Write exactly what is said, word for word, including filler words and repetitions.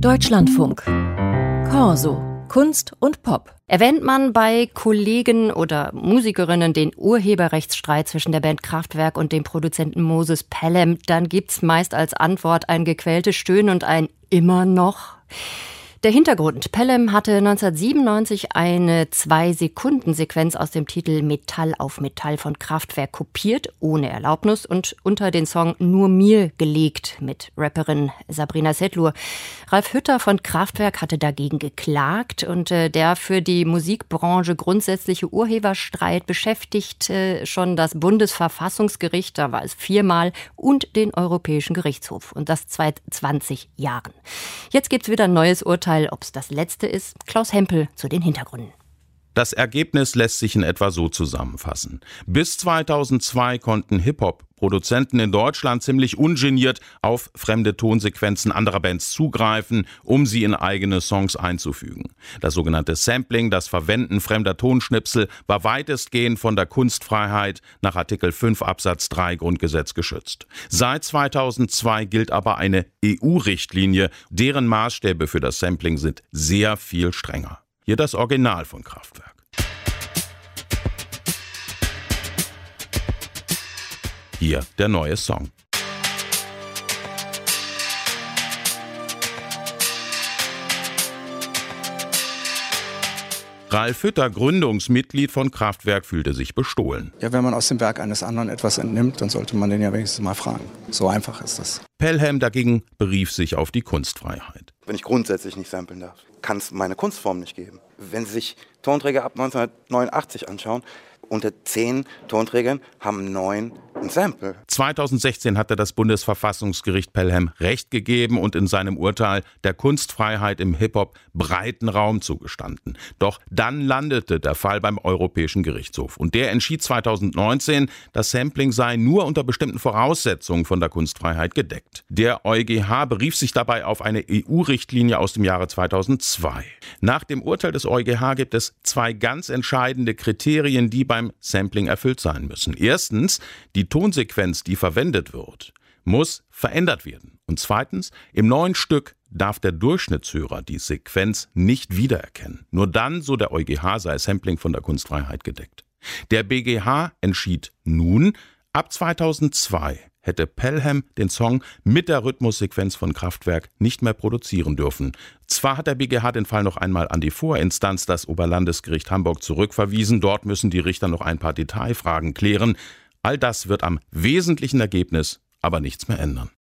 Deutschlandfunk. Corso. Kunst und Pop. Erwähnt man bei Kollegen oder Musikerinnen den Urheberrechtsstreit zwischen der Band Kraftwerk und dem Produzenten Moses Pelham, dann gibt's meist als Antwort ein gequältes Stöhnen und ein immer noch. Der Hintergrund: Pelham hatte neunzehnhundertsiebenundneunzig eine Zwei-Sekunden-Sequenz aus dem Titel Metall auf Metall von Kraftwerk kopiert, ohne Erlaubnis, und unter den Song Nur mir gelegt mit Rapperin Sabrina Setlur. Ralf Hütter von Kraftwerk hatte dagegen geklagt, und äh, der für die Musikbranche grundsätzliche Urheberstreit beschäftigt äh, schon das Bundesverfassungsgericht, da war es viermal, und den Europäischen Gerichtshof, und das seit zwanzig Jahren. Jetzt gibt's wieder ein neues Urteil. Ob es das letzte ist, Klaus Hempel zu den Hintergründen. Das Ergebnis lässt sich in etwa so zusammenfassen. Bis zweitausendzwei konnten Hip-Hop-Produzenten in Deutschland ziemlich ungeniert auf fremde Tonsequenzen anderer Bands zugreifen, um sie in eigene Songs einzufügen. Das sogenannte Sampling, das Verwenden fremder Tonschnipsel, war weitestgehend von der Kunstfreiheit nach Artikel fünf Absatz drei Grundgesetz geschützt. Seit zweitausendzwei gilt aber eine E U-Richtlinie, deren Maßstäbe für das Sampling sind sehr viel strenger. Hier das Original von Kraftwerk. Hier der neue Song. Ralf Hütter, Gründungsmitglied von Kraftwerk, fühlte sich bestohlen. Ja, wenn man aus dem Werk eines anderen etwas entnimmt, dann sollte man den ja wenigstens mal fragen. So einfach ist das. Pelham dagegen berief sich auf die Kunstfreiheit. Wenn ich grundsätzlich nicht samplen darf, kann es meine Kunstform nicht geben. Wenn Sie sich Tonträger ab neunzehnhundertneunundachtzig anschauen, unter zehn Tonträgern haben neun ein Sample. zweitausendsechzehn hatte das Bundesverfassungsgericht Pelham Recht gegeben und in seinem Urteil der Kunstfreiheit im Hip-Hop breiten Raum zugestanden. Doch dann landete der Fall beim Europäischen Gerichtshof. Und der entschied zweitausendneunzehn, das Sampling sei nur unter bestimmten Voraussetzungen von der Kunstfreiheit gedeckt. Der EuGH berief sich dabei auf eine E U-Richtlinie aus dem Jahre zweitausendzwei. Nach dem Urteil des EuGH gibt es zwei ganz entscheidende Kriterien, die beim Sampling erfüllt sein müssen. Erstens, die Tonsequenz, die verwendet wird, muss verändert werden. Und zweitens, im neuen Stück darf der Durchschnittshörer die Sequenz nicht wiedererkennen. Nur dann, so der EuGH, sei Sampling von der Kunstfreiheit gedeckt. Der B G H entschied nun, ab zweitausendzwei hätte Pelham den Song mit der Rhythmussequenz von Kraftwerk nicht mehr produzieren dürfen. Zwar hat der B G H den Fall noch einmal an die Vorinstanz, das Oberlandesgericht Hamburg, zurückverwiesen. Dort müssen die Richter noch ein paar Detailfragen klären. All das wird am wesentlichen Ergebnis aber nichts mehr ändern.